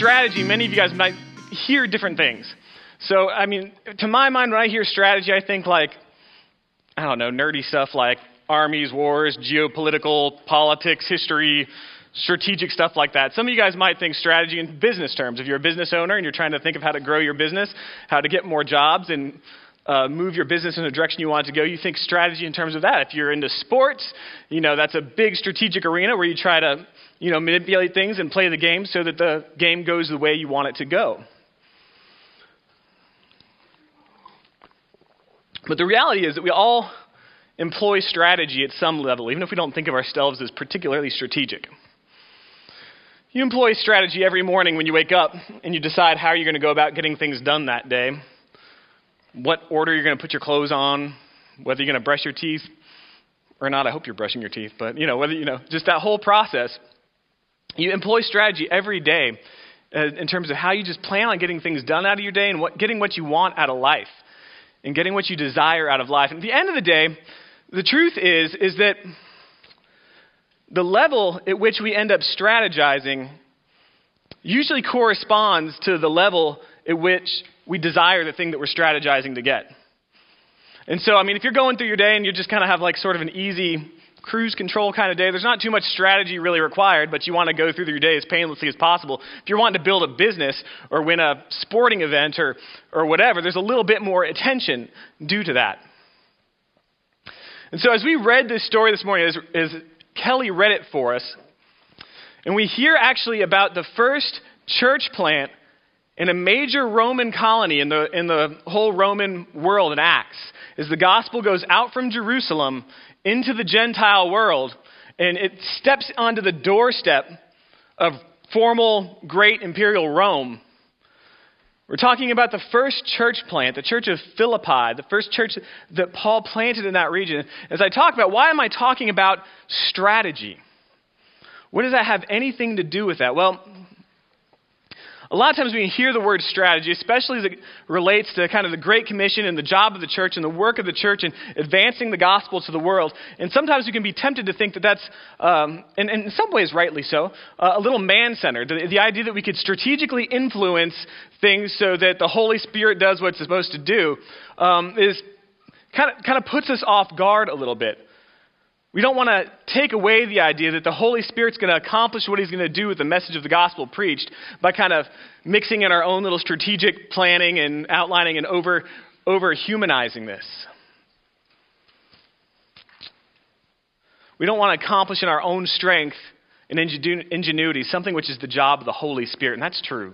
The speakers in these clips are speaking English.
strategy, many of you guys might hear different things. So, I mean, to my mind, when I hear strategy, I think like, I don't know, nerdy stuff like armies, wars, geopolitical, politics, history, strategic stuff like that. Some of you guys might think strategy in business terms. If you're a business owner and you're trying to think of how to grow your business, how to get more jobs and move your business in the direction you want it to go, you think strategy in terms of that. If you're into sports, that's a big strategic arena where you try to, manipulate things and play the game so that the game goes the way you want it to go. But the reality is that we all employ strategy at some level, even if we don't think of ourselves as particularly strategic. You employ strategy every morning when you wake up and you decide how you're going to go about getting things done that day, what order you're going to put your clothes on, whether you're going to brush your teeth or not. I hope you're brushing your teeth, but just that whole process. You employ strategy every day in terms of how you just plan on getting things done out of your day and getting what you want out of life and getting what you desire out of life. And at the end of the day, the truth is that the level at which we end up strategizing usually corresponds to the level at which we desire the thing that we're strategizing to get. And so, if you're going through your day and you just kind of have like sort of an easy cruise control kind of day, there's not too much strategy really required, but you want to go through your day as painlessly as possible. If you're wanting to build a business or win a sporting event or whatever, there's a little bit more attention due to that. And so as we read this story this morning, as Kelly read it for us, and we hear actually about the first church plant in a major Roman colony in the whole Roman world in Acts, as the gospel goes out from Jerusalem into the Gentile world, and it steps onto the doorstep of formal great imperial Rome. We're talking about the first church plant, the church of Philippi, the first church that Paul planted in that region. As I talk about, why am I talking about strategy? What does that have anything to do with that? Well, a lot of times when you hear the word strategy, especially as it relates to kind of the Great Commission and the job of the church and the work of the church and advancing the gospel to the world, and sometimes you can be tempted to think that that's, and in some ways rightly so, a little man-centered. The idea that we could strategically influence things so that the Holy Spirit does what it's supposed to do is kind of puts us off guard a little bit. We don't want to take away the idea that the Holy Spirit's going to accomplish what he's going to do with the message of the gospel preached by kind of mixing in our own little strategic planning and outlining and over-humanizing this. We don't want to accomplish in our own strength and ingenuity something which is the job of the Holy Spirit, and that's true.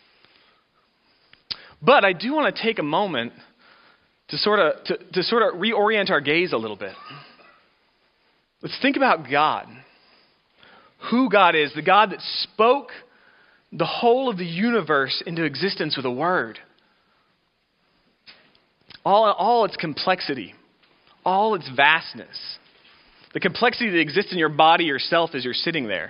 But I do want to take a moment to sort of reorient our gaze a little bit. Let's think about God, who God is, the God that spoke the whole of the universe into existence with a word. All its complexity, all its vastness, the complexity that exists in your body, yourself, as you're sitting there.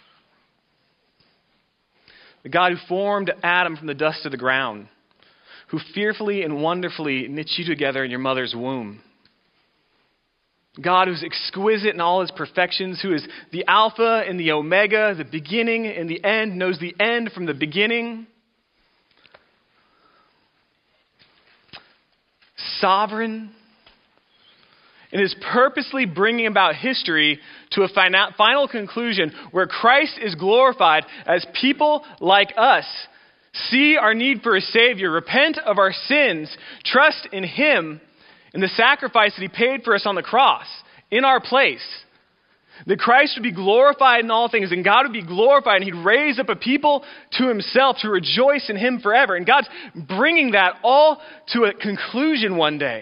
The God who formed Adam from the dust of the ground, who fearfully and wonderfully knit you together in your mother's womb. God who's exquisite in all his perfections, who is the Alpha and the Omega, the beginning and the end, knows the end from the beginning. Sovereign, and is purposely bringing about history to a final conclusion where Christ is glorified as people like us see our need for a Savior, repent of our sins, trust in him, and the sacrifice that he paid for us on the cross in our place. That Christ would be glorified in all things, and God would be glorified, and he'd raise up a people to himself to rejoice in him forever. And God's bringing that all to a conclusion one day.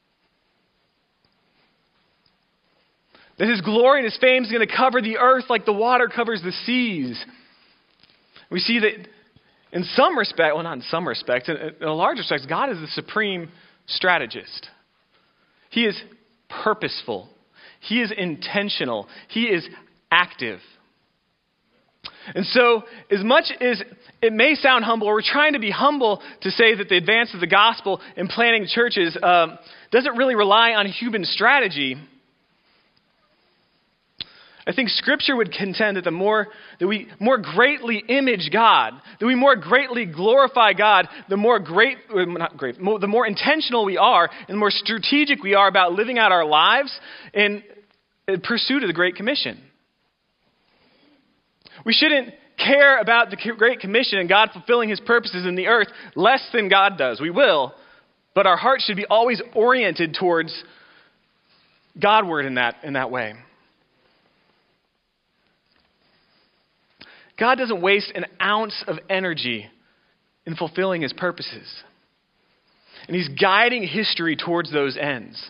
That his glory and his fame is going to cover the earth like the water covers the seas. We see that in some respect, well, not in some respects, in a large respect, God is the supreme strategist. He is purposeful. He is intentional. He is active. And so, as much as it may sound humble, or we're trying to be humble to say that the advance of the gospel and planting churches doesn't really rely on human strategy, I think Scripture would contend that that we more greatly image God, that we more greatly glorify God, the more intentional we are, and the more strategic we are about living out our lives in pursuit of the Great Commission. We shouldn't care about the Great Commission and God fulfilling his purposes in the earth less than God does. We will, but our hearts should be always oriented towards Godward in that way. God doesn't waste an ounce of energy in fulfilling his purposes. And he's guiding history towards those ends.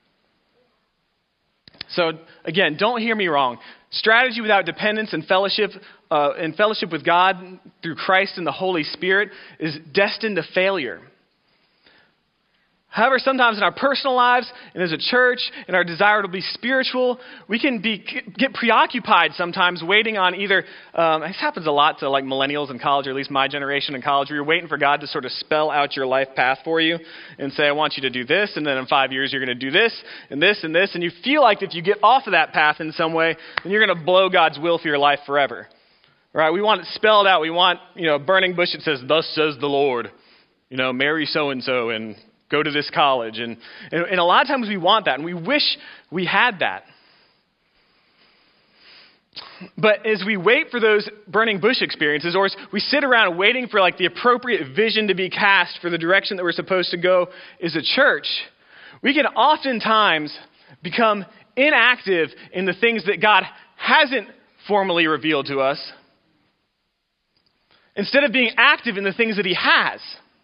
So again, don't hear me wrong. Strategy without dependence and fellowship with God through Christ and the Holy Spirit is destined to failure. However, sometimes in our personal lives and as a church, in our desire to be spiritual, we can get preoccupied sometimes waiting on either, this happens a lot to like millennials in college, or at least my generation in college, where you're waiting for God to sort of spell out your life path for you and say, I want you to do this, and then in 5 years you're going to do this, and this, and this, and you feel like if you get off of that path in some way, then you're going to blow God's will for your life forever. Right? We want it spelled out. We want, a burning bush that says, thus says the Lord, marry so-and-so and go to this college. And a lot of times we want that, and we wish we had that. But as we wait for those burning bush experiences, or as we sit around waiting for like the appropriate vision to be cast for the direction that we're supposed to go as a church, we can oftentimes become inactive in the things that God hasn't formally revealed to us, instead of being active in the things that he has.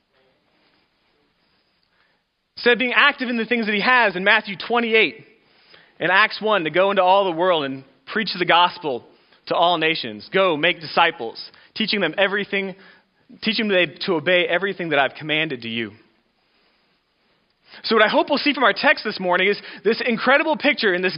Instead of being active in the things that he has in Matthew 28 and Acts 1 to go into all the world and preach the gospel to all nations. Go, make disciples, teaching them to obey everything that I've commanded to you. So what I hope we'll see from our text this morning is this incredible picture in this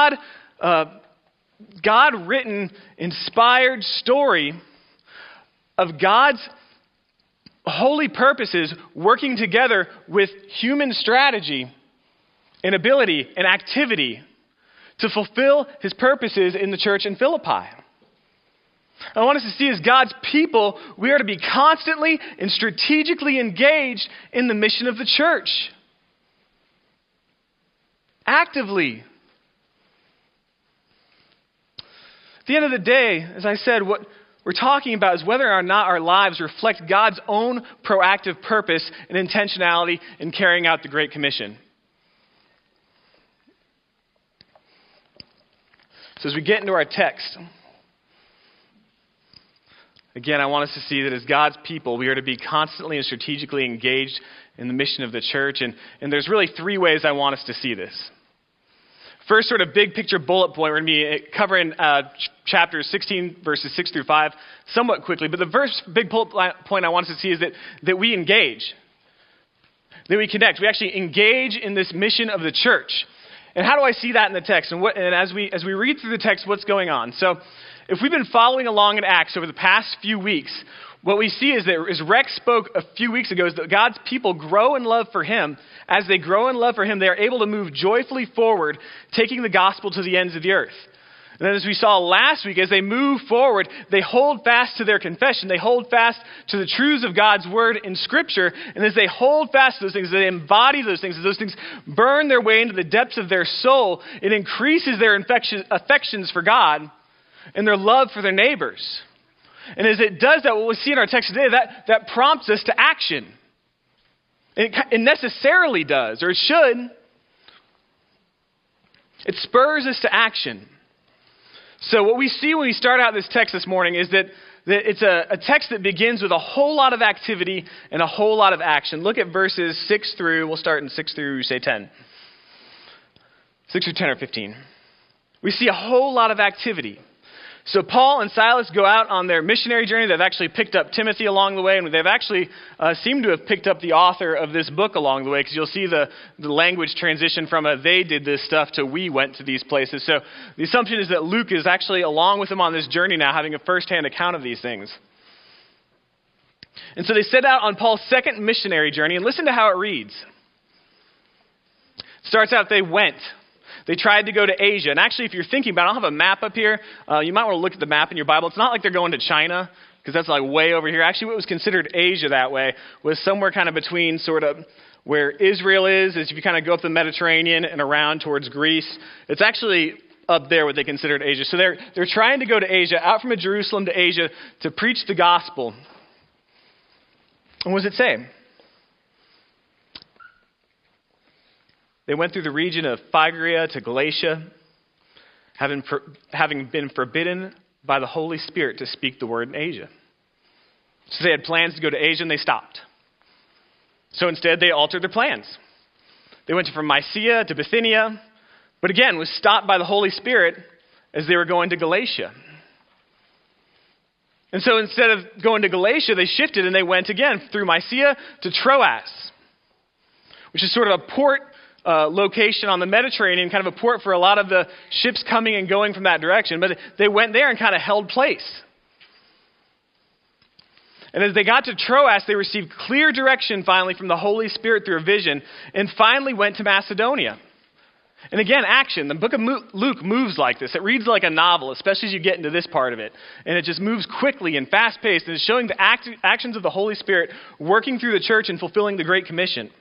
God-written, inspired story of God's holy purposes working together with human strategy and ability and activity to fulfill his purposes in the church in Philippi. I want us to see as God's people, we are to be constantly and strategically engaged in the mission of the church. Actively. At the end of the day, as I said, what we're talking about is whether or not our lives reflect God's own proactive purpose and intentionality in carrying out the Great Commission. So as we get into our text, again, I want us to see that as God's people, we are to be constantly and strategically engaged in the mission of the church. And there's really three ways I want us to see this. First sort of big picture bullet point, we're going to be covering chapters 16, verses 6 through 5 somewhat quickly. But the first big bullet point I want us to see is that we engage, that we connect. We actually engage in this mission of the church. And how do I see that in the text? And as we read through the text, what's going on? So if we've been following along in Acts over the past few weeks, what we see is that, as Rex spoke a few weeks ago, is that God's people grow in love for him. As they grow in love for him, they are able to move joyfully forward, taking the gospel to the ends of the earth. And then as we saw last week, as they move forward, they hold fast to their confession. They hold fast to the truths of God's word in Scripture. And as they hold fast to those things, they embody those things, as those things burn their way into the depths of their soul, it increases their affections for God and their love for their neighbors. And as it does that, what we see in our text today, that prompts us to action. It necessarily does, or it should. It spurs us to action. So what we see when we start out this text this morning is that it's a text that begins with a whole lot of activity and a whole lot of action. Look at verses 6 through, we'll start in 6 through, say, 10. 6 through 10 or 15. We see a whole lot of activity. So Paul and Silas go out on their missionary journey. They've actually picked up Timothy along the way, and they've actually seemed to have picked up the author of this book along the way, because you'll see the language transition from they did this stuff to we went to these places. So the assumption is that Luke is actually along with them on this journey now, having a firsthand account of these things. And so they set out on Paul's second missionary journey, and listen to how it reads. It starts out, they went. they tried to go to Asia. And actually, if you're thinking about it, I don't have a map up here. You might want to look at the map in your Bible. It's not like they're going to China, because that's like way over here. Actually, what was considered Asia that way was somewhere kind of between sort of where Israel is, as if you kind of go up the Mediterranean and around towards Greece. It's actually up there what they considered Asia. So they're trying to go to Asia, out from Jerusalem to Asia, to preach the gospel. And what does it say? They went through the region of Phrygia to Galatia, having been forbidden by the Holy Spirit to speak the word in Asia. So they had plans to go to Asia, and they stopped. So instead, they altered their plans. They went from Mysia to Bithynia, but again, was stopped by the Holy Spirit as they were going to Galatia. And so instead of going to Galatia, they shifted and they went again through Mysia to Troas, which is sort of a port location on the Mediterranean, kind of a port for a lot of the ships coming and going from that direction. But they went there and kind of held place. And as they got to Troas, they received clear direction finally from the Holy Spirit through a vision, and finally went to Macedonia. And again, action. The book of Luke moves like this. It reads like a novel, especially as you get into this part of it. And it just moves quickly and fast-paced, and it's showing the actions of the Holy Spirit working through the church and fulfilling the Great Commission.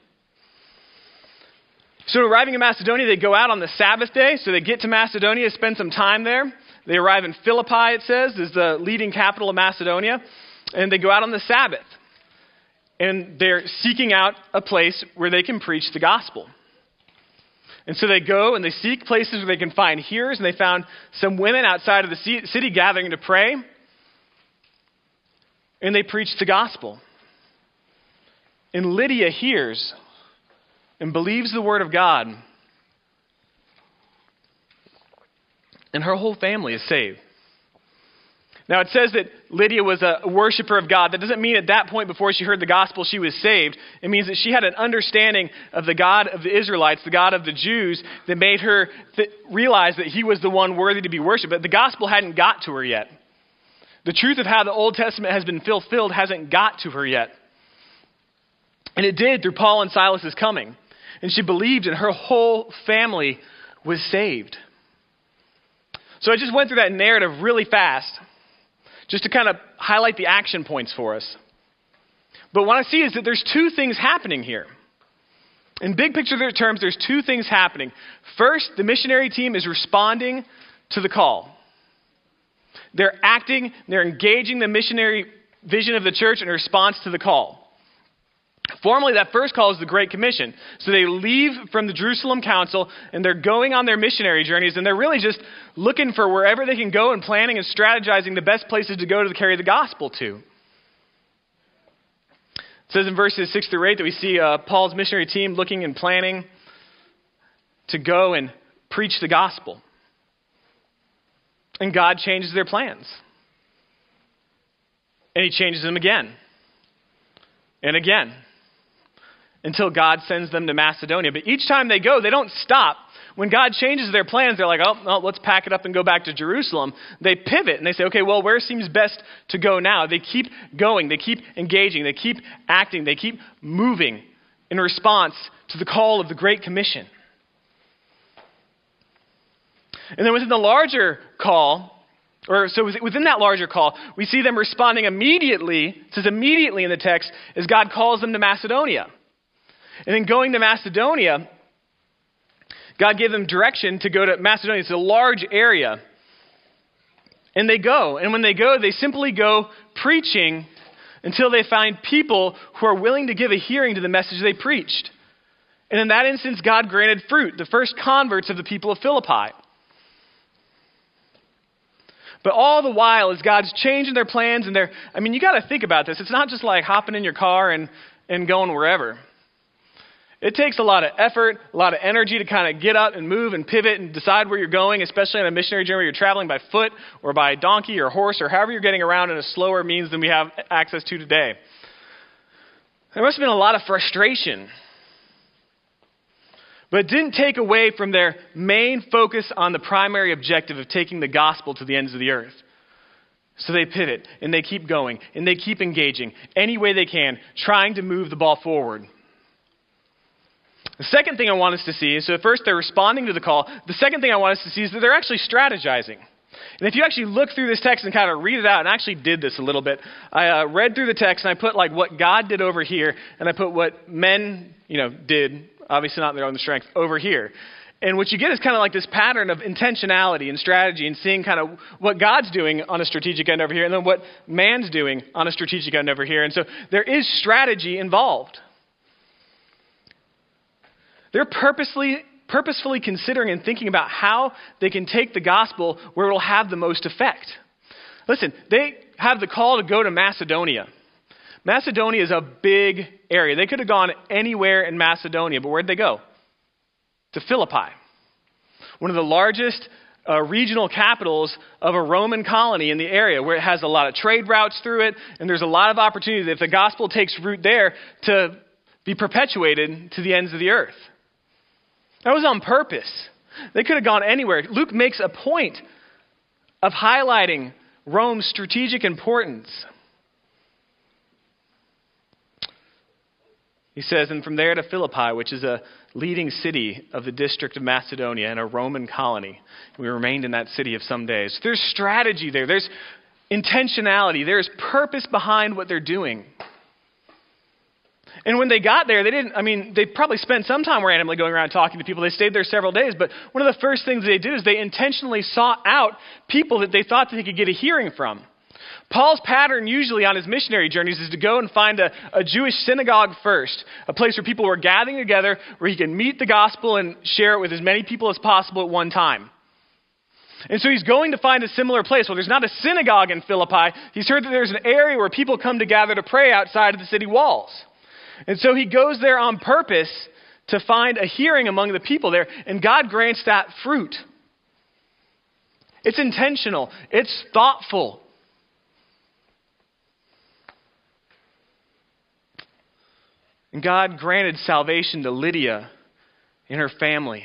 So arriving in Macedonia, they go out on the Sabbath day. So they get to Macedonia, spend some time there. They arrive in Philippi, it says, is the leading capital of Macedonia. And they go out on the Sabbath. And they're seeking out a place where they can preach the gospel. And so they go and they seek places where they can find hearers. And they found some women outside of the city gathering to pray. And they preach the gospel. And Lydia hears and believes the word of God. And her whole family is saved. Now it says that Lydia was a worshiper of God. That doesn't mean at that point before she heard the gospel she was saved. It means that she had an understanding of the God of the Israelites, the God of the Jews, that made her realize that he was the one worthy to be worshipped. But the gospel hadn't got to her yet. The truth of how the Old Testament has been fulfilled hasn't got to her yet. And it did through Paul and Silas's coming. And she believed, and her whole family was saved. So I just went through that narrative really fast, just to kind of highlight the action points for us. But what I see is that there's two things happening here. In big picture terms, there's two things happening. First, the missionary team is responding to the call. They're acting, they're engaging the missionary vision of the church in response to the call. Formally, that first call is the Great Commission. So they leave from the Jerusalem Council, and they're going on their missionary journeys, and they're really just looking for wherever they can go and planning and strategizing the best places to go to carry the gospel to. It says in verses 6 through 8 that we see Paul's missionary team looking and planning to go and preach the gospel. And God changes their plans. And he changes them again. And again. Until God sends them to Macedonia. But each time they go, they don't stop. When God changes their plans, they're like, oh, let's pack it up and go back to Jerusalem. They pivot and they say, okay, well, where seems best to go now? They keep going. They keep engaging. They keep acting. They keep moving in response to the call of the Great Commission. And then within the larger call, within that larger call, we see them responding immediately. It says immediately in the text as God calls them to Macedonia. And then going to Macedonia, God gave them direction to go to Macedonia. It's a large area. And they go. And when they go, they simply go preaching until they find people who are willing to give a hearing to the message they preached. And in that instance, God granted fruit, the first converts of the people of Philippi. But all the while, as God's changing their plans and you got to think about this. It's not just like hopping in your car and going wherever. It takes a lot of effort, a lot of energy to kind of get up and move and pivot and decide where you're going, especially on a missionary journey where you're traveling by foot or by donkey or horse or however you're getting around in a slower means than we have access to today. There must have been a lot of frustration. But it didn't take away from their main focus on the primary objective of taking the gospel to the ends of the earth. So they pivot and they keep going and they keep engaging any way they can, trying to move the ball forward. The second thing I want us to see is, so first they're responding to the call. The second thing I want us to see is that they're actually strategizing. And if you actually look through this text and kind of read it out, and I actually did this a little bit, I read through the text and I put like what God did over here, and I put what men, did, obviously not in their own strength, over here. And what you get is kind of like this pattern of intentionality and strategy and seeing kind of what God's doing on a strategic end over here and then what man's doing on a strategic end over here. And so there is strategy involved. They're purposefully considering and thinking about how they can take the gospel where it will have the most effect. Listen, they have the call to go to Macedonia. Macedonia is a big area. They could have gone anywhere in Macedonia, but where'd they go? To Philippi, one of the largest regional capitals of a Roman colony in the area, where it has a lot of trade routes through it, and there's a lot of opportunity that if the gospel takes root there to be perpetuated to the ends of the earth. That was on purpose. They could have gone anywhere. Luke makes a point of highlighting Rome's strategic importance. He says, and from there to Philippi, which is a leading city of the district of Macedonia and a Roman colony. We remained in that city of some days. There's strategy there. There's intentionality. There's purpose behind what they're doing. And when they got there, they probably spent some time randomly going around talking to people. They stayed there several days. But one of the first things they did is they intentionally sought out people that they thought that they could get a hearing from. Paul's pattern usually on his missionary journeys is to go and find a Jewish synagogue first, a place where people were gathering together, where he can meet the gospel and share it with as many people as possible at one time. And so he's going to find a similar place. Well, there's not a synagogue in Philippi. He's heard that there's an area where people come to gather to pray outside of the city walls. And so he goes there on purpose to find a hearing among the people there, and God grants that fruit. It's intentional. It's thoughtful. And God granted salvation to Lydia and her family.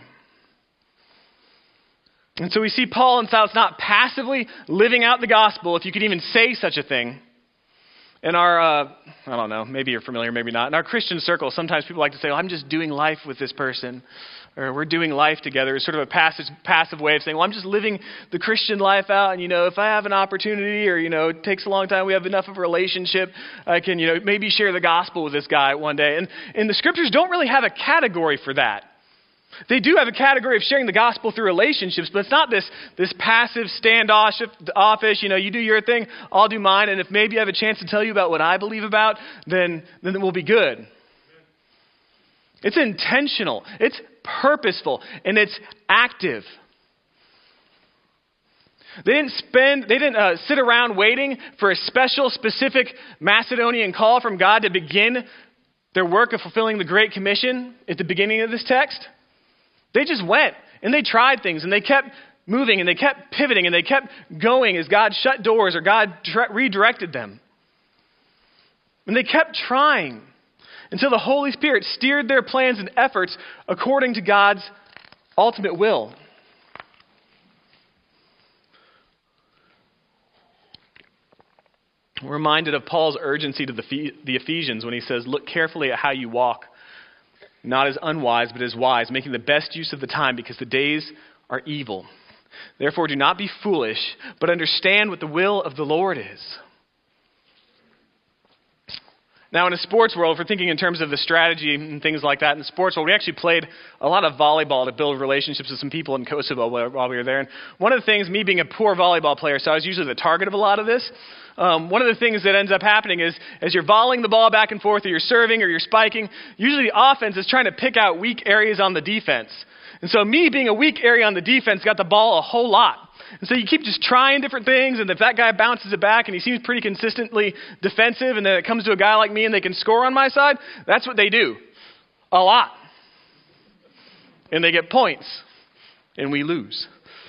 And so we see Paul and Silas not passively living out the gospel, if you could even say such a thing. In our, I don't know, maybe you're familiar, maybe not. In our Christian circle, sometimes people like to say, well, I'm just doing life with this person. Or we're doing life together. It's sort of a passive way of saying, well, I'm just living the Christian life out. And, if I have an opportunity or, it takes a long time, we have enough of a relationship, I can, maybe share the gospel with this guy one day. And the scriptures don't really have a category for that. They do have a category of sharing the gospel through relationships, but it's not this passive standoffish, you do your thing, I'll do mine, and if maybe I have a chance to tell you about what I believe about, then it will be good. It's intentional, it's purposeful, and it's active. They didn't sit around waiting for a special, specific Macedonian call from God to begin their work of fulfilling the Great Commission at the beginning of this text. They just went and they tried things and they kept moving and they kept pivoting and they kept going as God shut doors or God redirected them. And they kept trying until the Holy Spirit steered their plans and efforts according to God's ultimate will. We're reminded of Paul's urgency to the Ephesians when he says, look carefully at how you walk, not as unwise, but as wise, making the best use of the time because the days are evil. Therefore, do not be foolish, but understand what the will of the Lord is. Now, in a sports world, if we're thinking in terms of the strategy and things like that, in the sports world, we actually played a lot of volleyball to build relationships with some people in Kosovo while we were there. And one of the things, me being a poor volleyball player, so I was usually the target of a lot of this. One of the things that ends up happening is, as you're volleying the ball back and forth, or you're serving, or you're spiking, usually the offense is trying to pick out weak areas on the defense. And so me being a weak area on the defense got the ball a whole lot. And so you keep just trying different things, and if that guy bounces it back and he seems pretty consistently defensive, and then it comes to a guy like me and they can score on my side, that's what they do. A lot. And they get points, and we lose.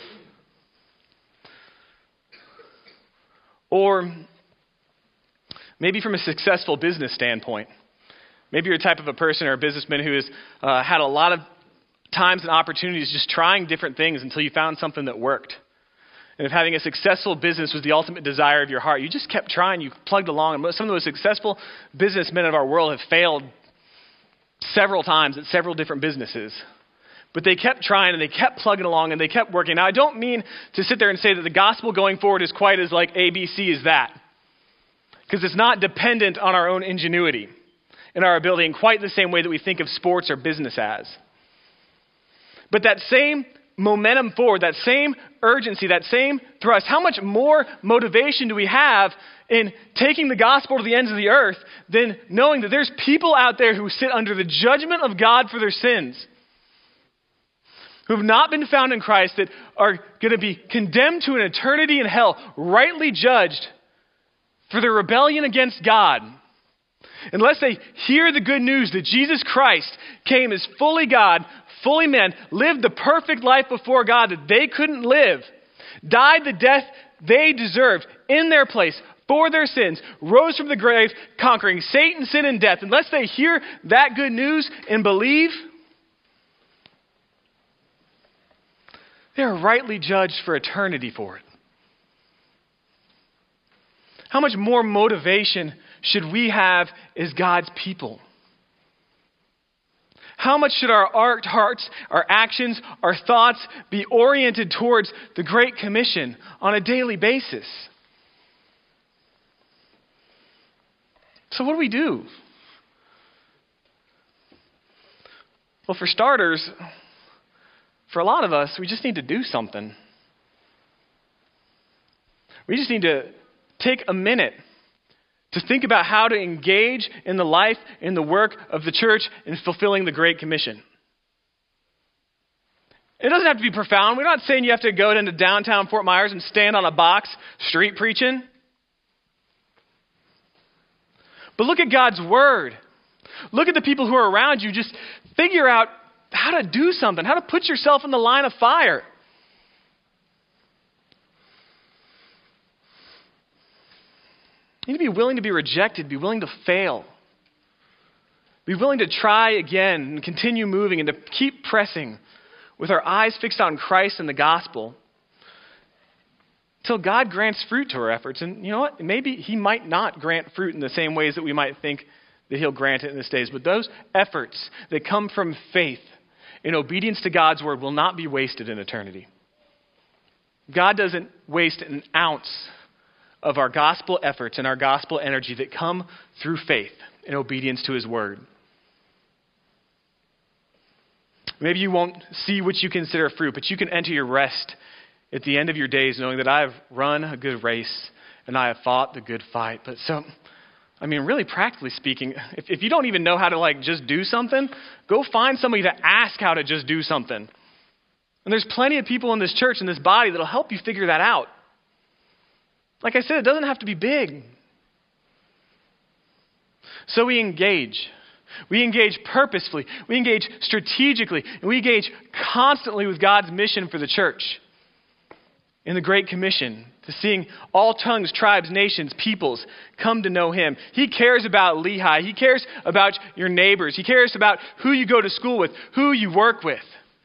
Or maybe from a successful business standpoint. Maybe you're a type of a person or a businessman who has had a lot of times and opportunities just trying different things until you found something that worked. And if having a successful business was the ultimate desire of your heart, you just kept trying, you plugged along. And some of the most successful businessmen of our world have failed several times at several different businesses. But they kept trying and they kept plugging along and they kept working. Now, I don't mean to sit there and say that the gospel going forward is quite as like ABC as that. Because it's not dependent on our own ingenuity and our ability in quite the same way that we think of sports or business as. But that same momentum forward, that same urgency, that same thrust, how much more motivation do we have in taking the gospel to the ends of the earth than knowing that there's people out there who sit under the judgment of God for their sins, who have not been found in Christ, that are going to be condemned to an eternity in hell, rightly judged for their rebellion against God, unless they hear the good news that Jesus Christ came as fully God, fully man, lived the perfect life before God that they couldn't live, died the death they deserved in their place for their sins, rose from the grave, conquering Satan, sin, and death. Unless they hear that good news and believe, they are rightly judged for eternity for it. How much more motivation should we have as God's people? How much should our hearts, our actions, our thoughts be oriented towards the Great Commission on a daily basis? So what do we do? Well, for starters, for a lot of us, we just need to do something. We just need to take a minute to think about how to engage in the life and the work of the church in fulfilling the Great Commission. It doesn't have to be profound. We're not saying you have to go into downtown Fort Myers and stand on a box street preaching. But look at God's word. Look at the people who are around you. Just figure out how to do something, how to put yourself in the line of fire. You need to be willing to be rejected, be willing to fail. Be willing to try again and continue moving and to keep pressing with our eyes fixed on Christ and the gospel until God grants fruit to our efforts. And you know what? Maybe he might not grant fruit in the same ways that we might think that he'll grant it in this days. But those efforts that come from faith in obedience to God's word will not be wasted in eternity. God doesn't waste an ounce of our gospel efforts and our gospel energy that come through faith and obedience to his word. Maybe you won't see what you consider fruit, but you can enter your rest at the end of your days knowing that I have run a good race and I have fought the good fight. But really practically speaking, if you don't even know how to just do something, go find somebody to ask how to just do something. And there's plenty of people in this church, in this body, that'll help you figure that out. Like I said, it doesn't have to be big. So we engage. We engage purposefully. We engage strategically. And we engage constantly with God's mission for the church in the Great Commission, to seeing all tongues, tribes, nations, peoples come to know him. He cares about Lehigh. He cares about your neighbors. He cares about who you go to school with, who you work with.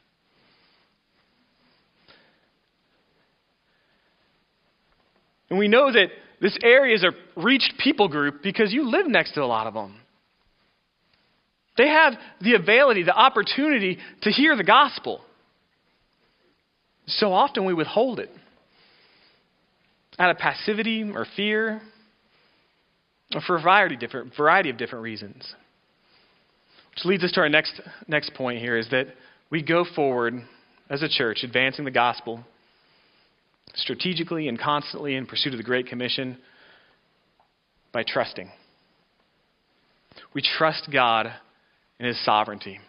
And we know that this area is a reached people group because you live next to a lot of them. They have the ability, the opportunity to hear the gospel. So often we withhold it out of passivity or fear or for a variety of different reasons. Which leads us to our next point here, is that we go forward as a church advancing the gospel strategically and constantly in pursuit of the Great Commission by trusting. We trust God in his sovereignty.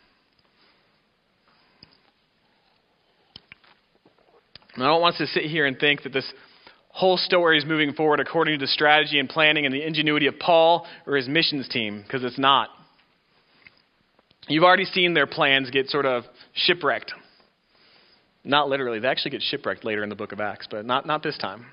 And I don't want us to sit here and think that this whole story is moving forward according to the strategy and planning and the ingenuity of Paul or his missions team, because it's not. You've already seen their plans get sort of shipwrecked. Not literally. They actually get shipwrecked later in the book of Acts, but not this time.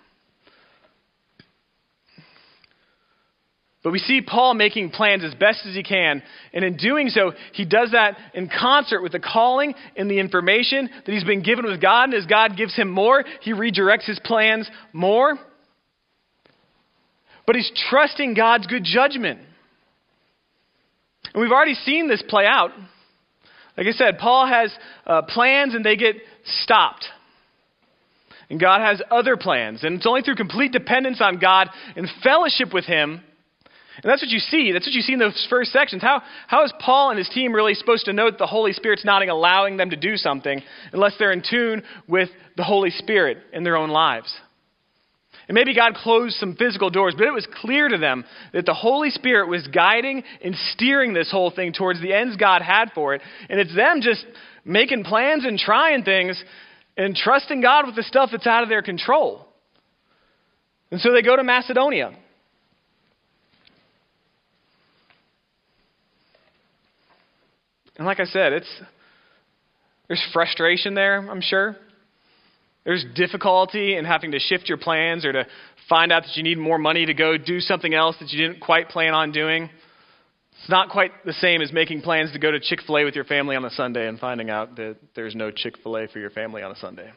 But we see Paul making plans as best as he can, and in doing so, he does that in concert with the calling and the information that he's been given with God, and as God gives him more, he redirects his plans more. But he's trusting God's good judgment. And we've already seen this play out. Like I said, Paul has plans and they get stopped. And God has other plans. And it's only through complete dependence on God and fellowship with him. And that's what you see. That's what you see in those first sections. How is Paul and his team really supposed to know that the Holy Spirit's not allowing them to do something unless they're in tune with the Holy Spirit in their own lives? And maybe God closed some physical doors, but it was clear to them that the Holy Spirit was guiding and steering this whole thing towards the ends God had for it. And it's them just making plans and trying things and trusting God with the stuff that's out of their control. And so they go to Macedonia. And like I said, there's frustration there, I'm sure. There's difficulty in having to shift your plans or to find out that you need more money to go do something else that you didn't quite plan on doing. It's not quite the same as making plans to go to Chick-fil-A with your family on a Sunday and finding out that there's no Chick-fil-A for your family on a Sunday.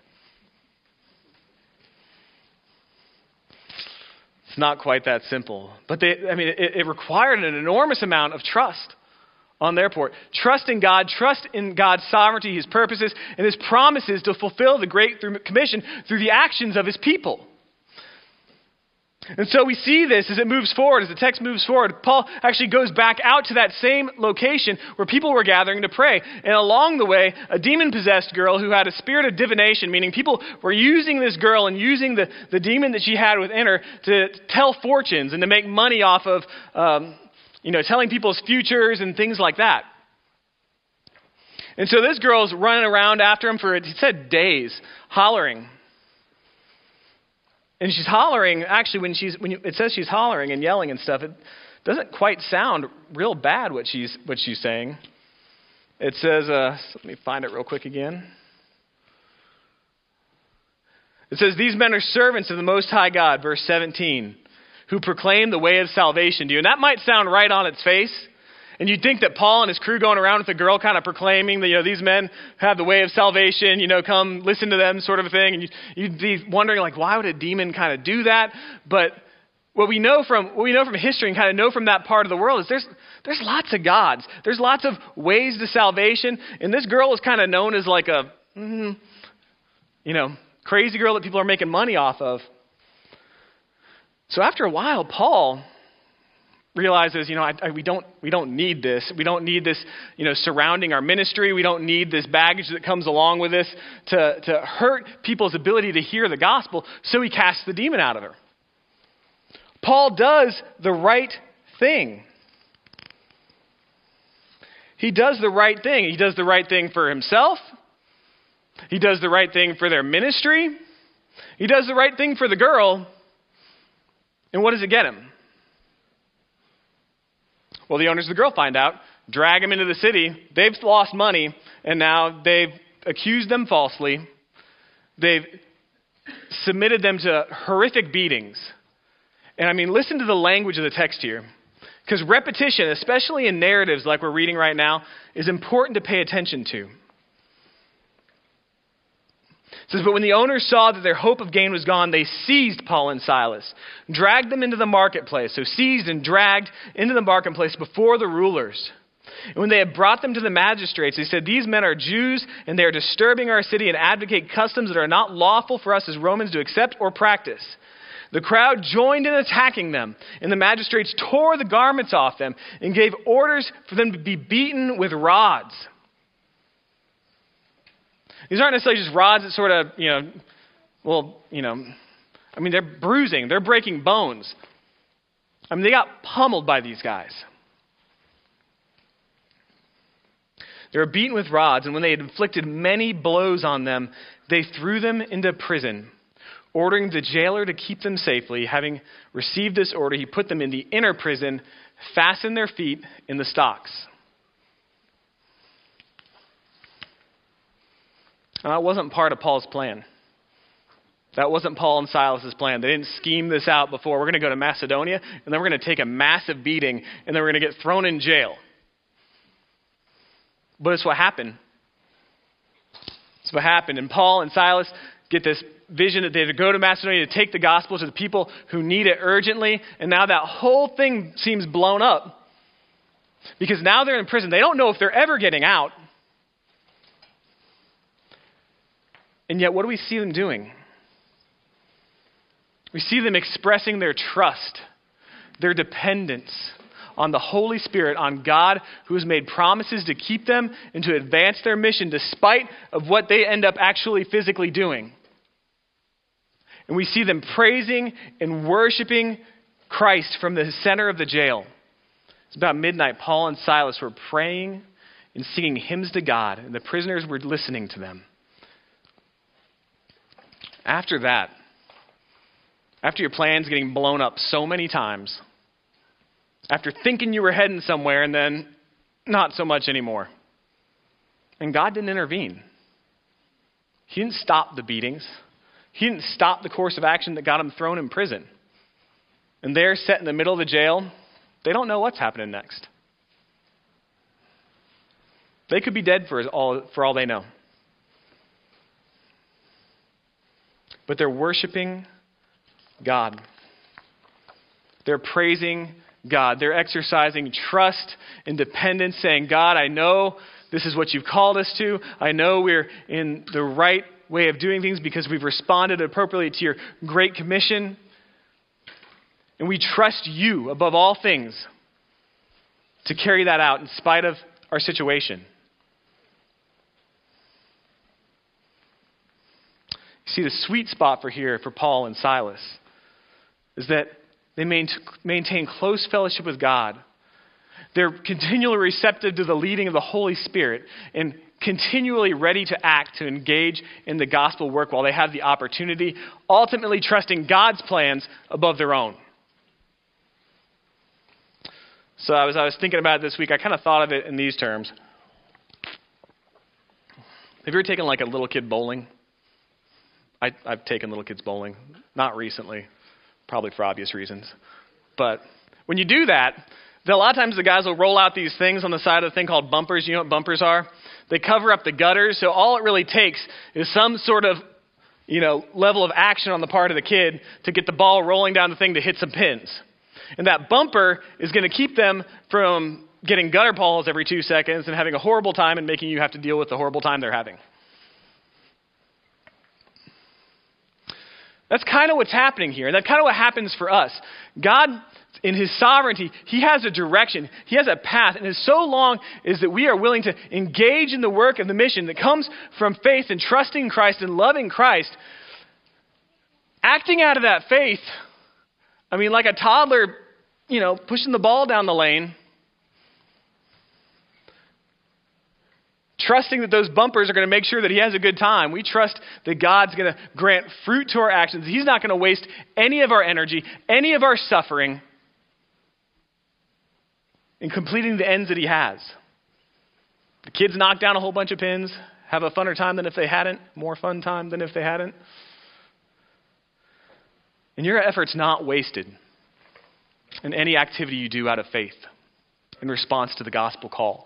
It's not quite that simple. But it required an enormous amount of trust on their part. Trust in God, trust in God's sovereignty, his purposes, and his promises to fulfill the Great Commission through the actions of his people. And so we see this as it moves forward, as the text moves forward. Paul actually goes back out to that same location where people were gathering to pray. And along the way, a demon-possessed girl who had a spirit of divination, meaning people were using this girl and using the demon that she had within her to tell fortunes and to make money off of telling people's futures and things like that. And so this girl's running around after him for, he said, days, hollering. And she's hollering, actually, when it says she's hollering and yelling and stuff, it doesn't quite sound real bad what she's saying. It says, let me find it real quick again. It says, these men are servants of the Most High God, verse 17, who proclaim the way of salvation to you. And that might sound right on its face. And you'd think that Paul and his crew going around with the girl kind of proclaiming that, these men have the way of salvation, come listen to them sort of a thing. And you'd be wondering, why would a demon kind of do that? But what we know from history and kind of know from that part of the world is there's lots of gods. There's lots of ways to salvation. And this girl is kind of known as like a, crazy girl that people are making money off of. So after a while, Paul realizes, we don't need this. We don't need this, surrounding our ministry. We don't need this baggage that comes along with this to hurt people's ability to hear the gospel. So he casts the demon out of her. Paul does the right thing. He does the right thing. He does the right thing for himself. He does the right thing for their ministry. He does the right thing for the girl. And what does it get him? Well, the owners of the girl find out, drag him into the city. They've lost money, and now they've accused them falsely. They've submitted them to horrific beatings. And listen to the language of the text here. Because repetition, especially in narratives like we're reading right now, is important to pay attention to. It says, but when the owners saw that their hope of gain was gone, they seized Paul and Silas, dragged them into the marketplace. So seized and dragged into the marketplace before the rulers. And when they had brought them to the magistrates, they said, these men are Jews, and they are disturbing our city and advocate customs that are not lawful for us as Romans to accept or practice. The crowd joined in attacking them, and the magistrates tore the garments off them and gave orders for them to be beaten with rods. These aren't necessarily just rods that sort of, they're bruising. They're breaking bones. They got pummeled by these guys. They were beaten with rods, and when they had inflicted many blows on them, they threw them into prison, ordering the jailer to keep them safely. Having received this order, he put them in the inner prison, fastened their feet in the stocks. That wasn't part of Paul's plan. That wasn't Paul and Silas's plan. They didn't scheme this out before. We're going to go to Macedonia, and then we're going to take a massive beating, and then we're going to get thrown in jail. But it's what happened. It's what happened. And Paul and Silas get this vision that they had to go to Macedonia to take the gospel to the people who need it urgently. And now that whole thing seems blown up. Because now they're in prison. They don't know if they're ever getting out. And yet, what do we see them doing? We see them expressing their trust, their dependence on the Holy Spirit, on God who has made promises to keep them and to advance their mission despite of what they end up actually physically doing. And we see them praising and worshiping Christ from the center of the jail. It's about midnight. Paul and Silas were praying and singing hymns to God, and the prisoners were listening to them. After that, after your plan's getting blown up so many times, after thinking you were heading somewhere and then not so much anymore, and God didn't intervene. He didn't stop the beatings. He didn't stop the course of action that got them thrown in prison. And they're set in the middle of the jail. They don't know what's happening next. They could be dead for all they know. But they're worshiping God. They're praising God. They're exercising trust and dependence, saying, God, I know this is what you've called us to. I know we're in the right way of doing things because we've responded appropriately to your great commission. And we trust you above all things to carry that out in spite of our situation. You see, the sweet spot for Paul and Silas is that they maintain close fellowship with God. They're continually receptive to the leading of the Holy Spirit and continually ready to act, to engage in the gospel work while they have the opportunity, ultimately trusting God's plans above their own. So as I was thinking about it this week, I kind of thought of it in these terms. Have you ever taken like a little kid bowling? I've taken little kids bowling. Not recently, probably for obvious reasons. But when you do that, a lot of times the guys will roll out these things on the side of the thing called bumpers. You know what bumpers are? They cover up the gutters. So all it really takes is some sort of, level of action on the part of the kid to get the ball rolling down the thing to hit some pins. And that bumper is going to keep them from getting gutter balls every 2 seconds and having a horrible time and making you have to deal with the horrible time they're having. That's kind of what's happening here. That's kind of what happens for us. God, in his sovereignty, he has a direction. He has a path. And as so long as that we are willing to engage in the work of the mission that comes from faith and trusting Christ and loving Christ, acting out of that faith, like a toddler, pushing the ball down the lane, trusting that those bumpers are going to make sure that he has a good time. We trust that God's going to grant fruit to our actions. He's not going to waste any of our energy, any of our suffering in completing the ends that he has. The kids knock down a whole bunch of pins, have a funner time than if they hadn't, more fun time than if they hadn't. And your effort's not wasted in any activity you do out of faith in response to the gospel call.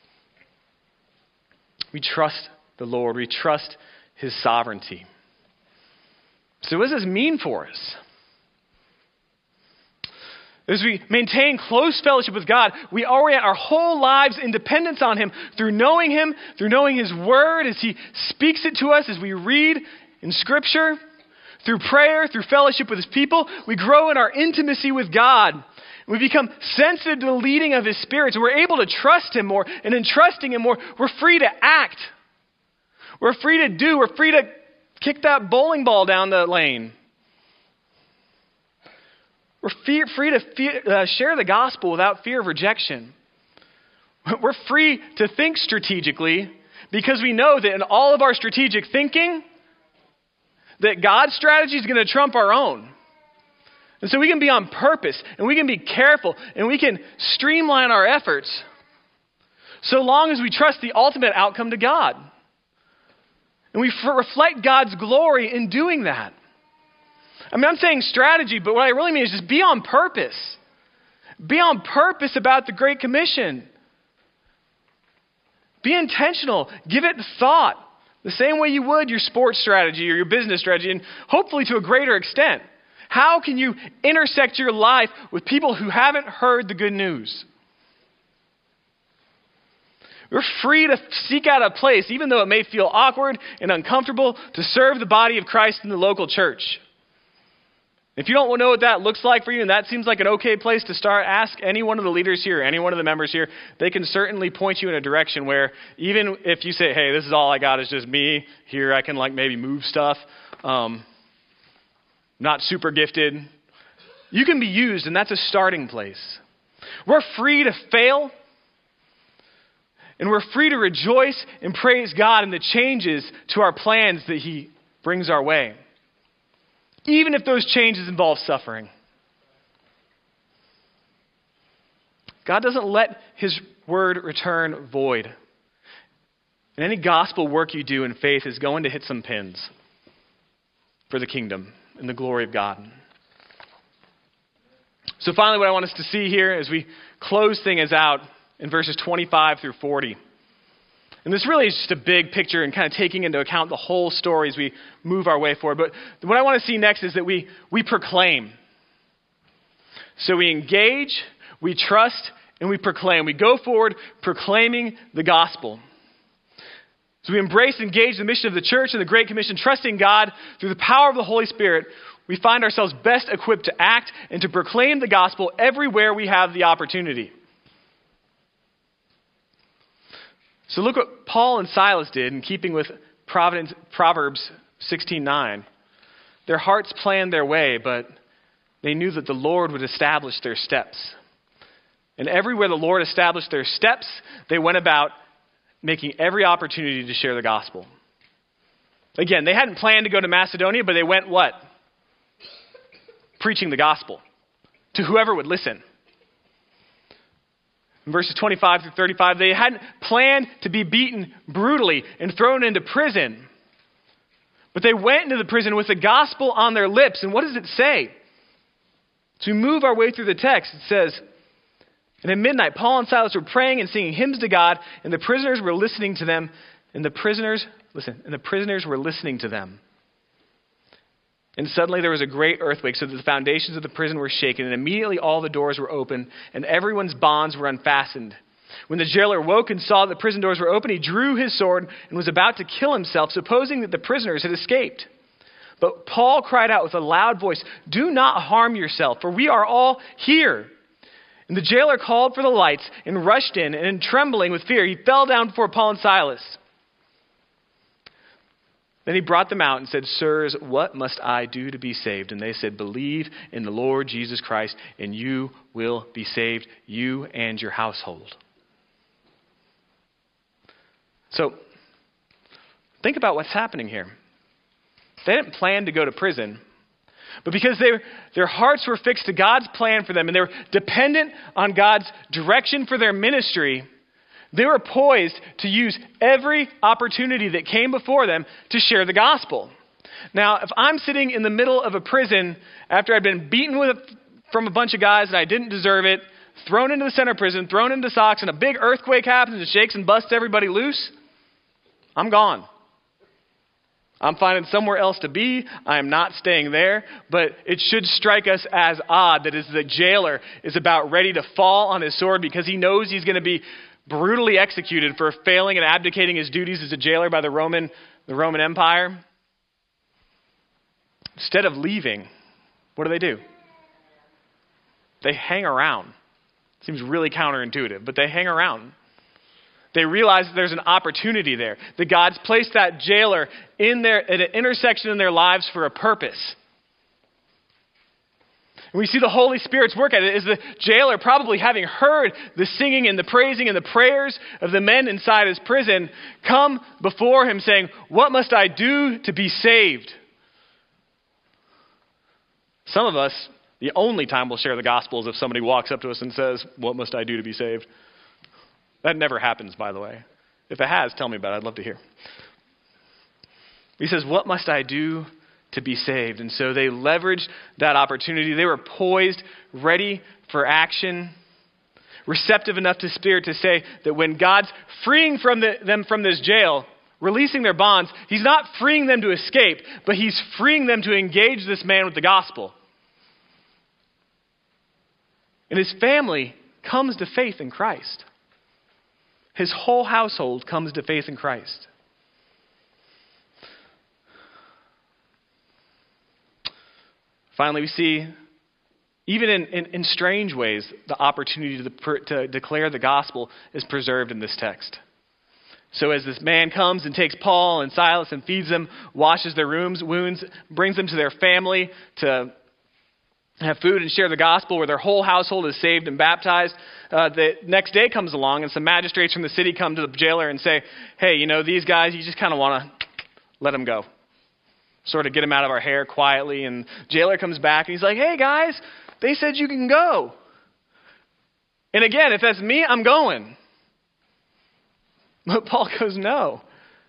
We trust the Lord. We trust his sovereignty. So what does this mean for us? As we maintain close fellowship with God, we orient our whole lives in dependence on him, through knowing his word as he speaks it to us, as we read in Scripture, through prayer, through fellowship with his people. We grow in our intimacy with God. We become sensitive to the leading of his Spirit, so we're able to trust him more, and in trusting him more, we're free to act. We're free to do. We're free to kick that bowling ball down the lane. We're free to share the gospel without fear of rejection. We're free to think strategically because we know that in all of our strategic thinking, that God's strategy is going to trump our own. And so we can be on purpose, and we can be careful, and we can streamline our efforts so long as we trust the ultimate outcome to God. And we reflect God's glory in doing that. I'm saying strategy, but what I really mean is just be on purpose. Be on purpose about the Great Commission. Be intentional. Give it thought. The same way you would your sports strategy or your business strategy, and hopefully to a greater extent. How can you intersect your life with people who haven't heard the good news? We're free to seek out a place, even though it may feel awkward and uncomfortable, to serve the body of Christ in the local church. If you don't know what that looks like for you, and that seems like an okay place to start, ask any one of the leaders here, any one of the members here. They can certainly point you in a direction where even if you say, hey, this is all I got is just me, here I can maybe move stuff, not super gifted, you can be used, and that's a starting place. We're free to fail, and we're free to rejoice and praise God in the changes to our plans that he brings our way, even if those changes involve suffering. God doesn't let his word return void. And any gospel work you do in faith is going to hit some pins for the kingdom and the glory of God. So finally, what I want us to see here as we close things out in verses 25 through 40. And this really is just a big picture and kind of taking into account the whole story as we move our way forward. But what I want to see next is that we proclaim. So we engage, we trust, and we proclaim. We go forward proclaiming the gospel. So we embrace and engage the mission of the church and the Great Commission, trusting God through the power of the Holy Spirit. We find ourselves best equipped to act and to proclaim the gospel everywhere we have the opportunity. So look what Paul and Silas did in keeping with Proverbs 16:9. Their hearts planned their way, but they knew that the Lord would establish their steps. And everywhere the Lord established their steps, they went about making every opportunity to share the gospel. Again, they hadn't planned to go to Macedonia, but they went what? Preaching the gospel to whoever would listen. In verses 25 through 35, they hadn't planned to be beaten brutally and thrown into prison. But they went into the prison with the gospel on their lips. And what does it say? To move our way through the text, it says, and at midnight, Paul and Silas were praying and singing hymns to God, and the prisoners were listening to them. And the prisoners were listening to them. And suddenly there was a great earthquake, so that the foundations of the prison were shaken, and immediately all the doors were open, and everyone's bonds were unfastened. When the jailer woke and saw that the prison doors were open, he drew his sword and was about to kill himself, supposing that the prisoners had escaped. But Paul cried out with a loud voice, "Do not harm yourself, for we are all here." And the jailer called for the lights and rushed in, and trembling with fear, he fell down before Paul and Silas. Then he brought them out and said, "Sirs, what must I do to be saved?" And they said, "Believe in the Lord Jesus Christ, and you will be saved, you and your household." So, think about what's happening here. They didn't plan to go to prison, but because their hearts were fixed to God's plan for them, and they were dependent on God's direction for their ministry, they were poised to use every opportunity that came before them to share the gospel. Now, if I'm sitting in the middle of a prison after I'd been beaten from a bunch of guys and I didn't deserve it, thrown into the center prison, thrown into socks, and a big earthquake happens and shakes and busts everybody loose, I'm gone. I'm finding somewhere else to be. I am not staying there. But it should strike us as odd that as the jailer is about ready to fall on his sword because he knows he's going to be brutally executed for failing and abdicating his duties as a jailer by the Roman Empire. Instead of leaving, what do? They hang around. Seems really counterintuitive, but they hang around. They realize that there's an opportunity there, that God's placed that jailer at an intersection in their lives for a purpose. And we see the Holy Spirit's work at it is the jailer, probably having heard the singing and the praising and the prayers of the men inside his prison, come before him saying, "What must I do to be saved?" Some of us, the only time we'll share the gospel is if somebody walks up to us and says, "What must I do to be saved?" That never happens, by the way. If it has, tell me about it. I'd love to hear. He says, "What must I do to be saved?" And so they leveraged that opportunity. They were poised, ready for action, receptive enough to Spirit to say that when God's freeing them from this jail, releasing their bonds, he's not freeing them to escape, but he's freeing them to engage this man with the gospel. And his family comes to faith in Christ. His whole household comes to faith in Christ. Finally, we see, even in strange ways, the opportunity to declare the gospel is preserved in this text. So as this man comes and takes Paul and Silas and feeds them, washes their wounds, brings them to their family to have food and share the gospel, where their whole household is saved and baptized, the next day comes along and some magistrates from the city come to the jailer and say, hey, these guys, you just kind of want to let them go. Sort of get them out of our hair quietly. And jailer comes back and he's like, hey guys, they said you can go. And again, if that's me, I'm going. But Paul goes, no.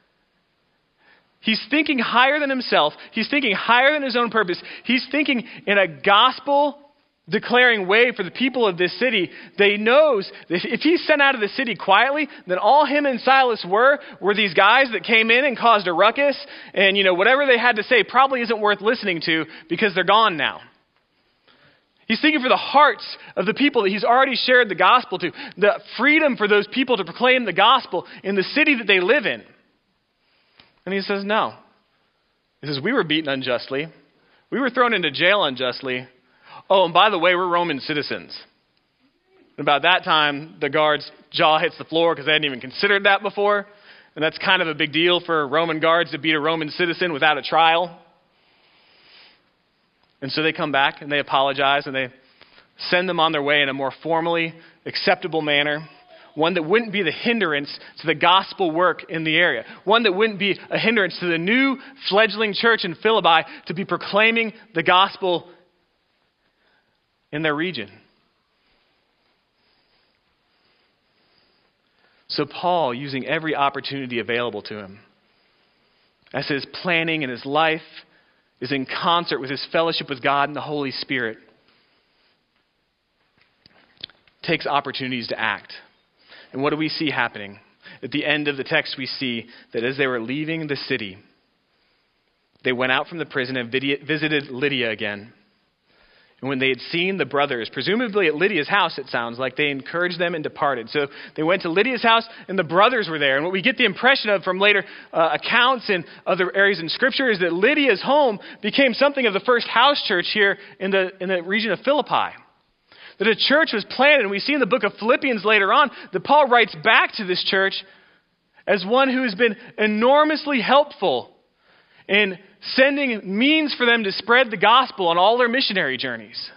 He's thinking higher than himself. He's thinking higher than his own purpose. He's thinking in a gospel-declaring way for the people of this city that he knows that if he's sent out of the city quietly, then all him and Silas were these guys that came in and caused a ruckus. And, whatever they had to say probably isn't worth listening to because they're gone now. He's thinking for the hearts of the people that he's already shared the gospel to, the freedom for those people to proclaim the gospel in the city that they live in. And he says, no. He says, we were beaten unjustly. We were thrown into jail unjustly. Oh, and by the way, we're Roman citizens. And about that time, the guard's jaw hits the floor because they hadn't even considered that before. And that's kind of a big deal for Roman guards to beat a Roman citizen without a trial. And so they come back and they apologize and they send them on their way in a more formally acceptable manner, one that wouldn't be the hindrance to the gospel work in the area, one that wouldn't be a hindrance to the new fledgling church in Philippi to be proclaiming the gospel in their region. So Paul, using every opportunity available to him, as his planning and his life is in concert with his fellowship with God and the Holy Spirit, takes opportunities to act. And what do we see happening? At the end of the text, we see that as they were leaving the city, they went out from the prison and visited Lydia again. And when they had seen the brothers, presumably at Lydia's house, it sounds like, they encouraged them and departed. So they went to Lydia's house and the brothers were there. And what we get the impression of from later accounts and other areas in Scripture is that Lydia's home became something of the first house church here in the region of Philippi. That a church was planted, and we see in the book of Philippians later on that Paul writes back to this church as one who has been enormously helpful in sending means for them to spread the gospel on all their missionary journeys.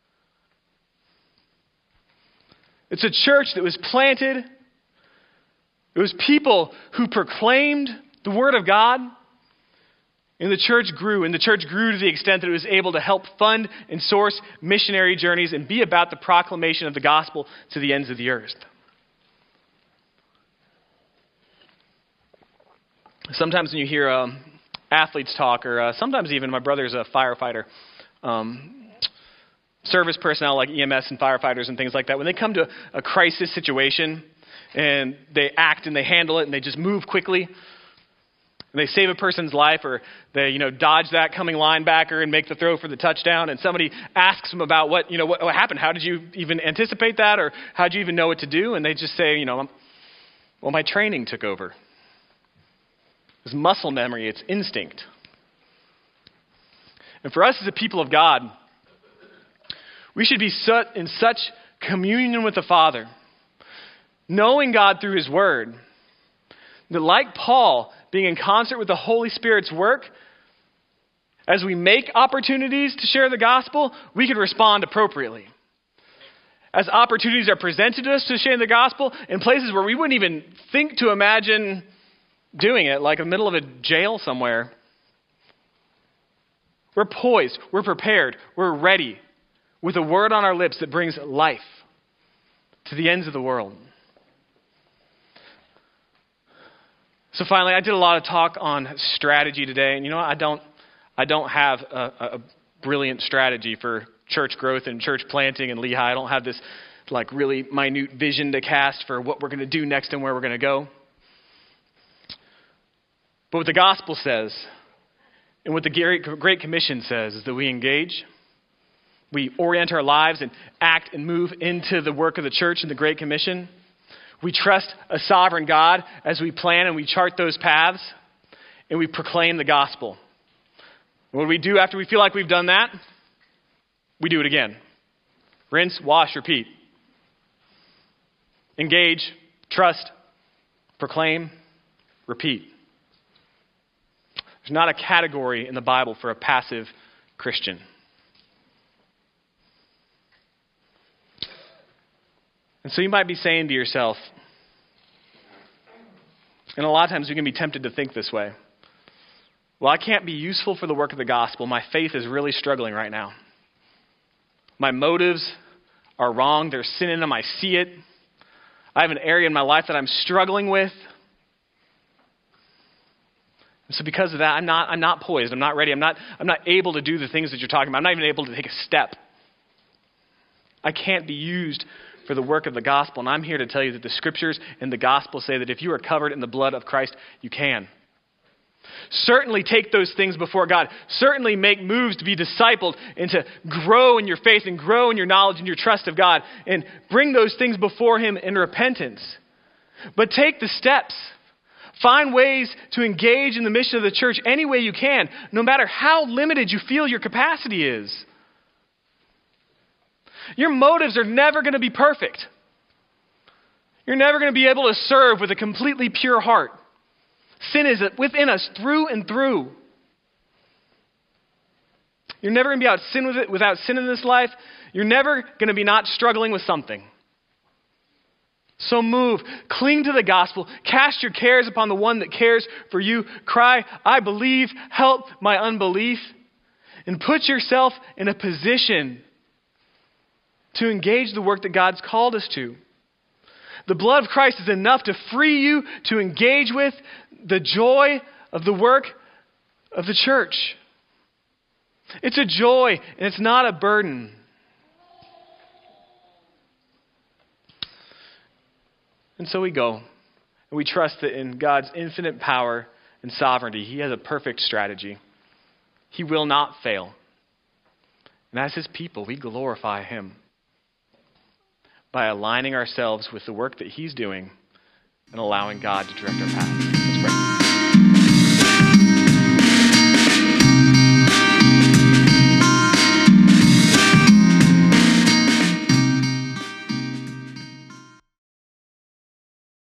It's a church that was planted. It was people who proclaimed the word of God. And the church grew to the extent that it was able to help fund and source missionary journeys and be about the proclamation of the gospel to the ends of the earth. Sometimes when you hear athletes talk, or sometimes even my brother's a firefighter, service personnel like EMS and firefighters and things like that, when they come to a crisis situation and they act and they handle it and they just move quickly, and they save a person's life, or they dodge that coming linebacker and make the throw for the touchdown, and somebody asks them about what happened, how did you even anticipate that, or how did you even know what to do, and they just say, well, my training took over. It's muscle memory, it's instinct. And for us as a people of God, we should be in such communion with the Father, knowing God through His Word, that like Paul, being in concert with the Holy Spirit's work, as we make opportunities to share the gospel, we can respond appropriately. As opportunities are presented to us to share the gospel in places where we wouldn't even think to imagine doing it, like in the middle of a jail somewhere, we're poised, we're prepared, we're ready with a word on our lips that brings life to the ends of the world. So finally, I did a lot of talk on strategy today, and I don't have a brilliant strategy for church growth and church planting in Lehigh. I don't have this really minute vision to cast for what we're going to do next and where we're going to go. But what the gospel says, and what the Great Commission says, is that we engage, we orient our lives and act and move into the work of the church in the Great Commission. We trust a sovereign God as we plan and we chart those paths, and we proclaim the gospel. What do we do after we feel like we've done that? We do it again. Rinse, wash, repeat. Engage, trust, proclaim, repeat. There's not a category in the Bible for a passive Christian. And so you might be saying to yourself, and a lot of times we can be tempted to think this way, well, I can't be useful for the work of the gospel. My faith is really struggling right now. My motives are wrong. There's sin in them. I see it. I have an area in my life that I'm struggling with. And so because of that, I'm not poised. I'm not ready. I'm not able to do the things that you're talking about. I'm not even able to take a step. I can't be used for the work of the gospel. And I'm here to tell you that the scriptures and the gospel say that if you are covered in the blood of Christ, you can. Certainly take those things before God. Certainly make moves to be discipled and to grow in your faith and grow in your knowledge and your trust of God. And bring those things before Him in repentance. But take the steps. Find ways to engage in the mission of the church any way you can, no matter how limited you feel your capacity is. Your motives are never going to be perfect. You're never going to be able to serve with a completely pure heart. Sin is within us through and through. You're never going to be without sin in this life. You're never going to be not struggling with something. So move, cling to the gospel, cast your cares upon the one that cares for you. Cry, I believe, help my unbelief. And put yourself in a position to engage the work that God's called us to. The blood of Christ is enough to free you to engage with the joy of the work of the church. It's a joy and it's not a burden. And so we go and we trust that in God's infinite power and sovereignty, He has a perfect strategy. He will not fail. And as His people, we glorify Him by aligning ourselves with the work that He's doing and allowing God to direct our path.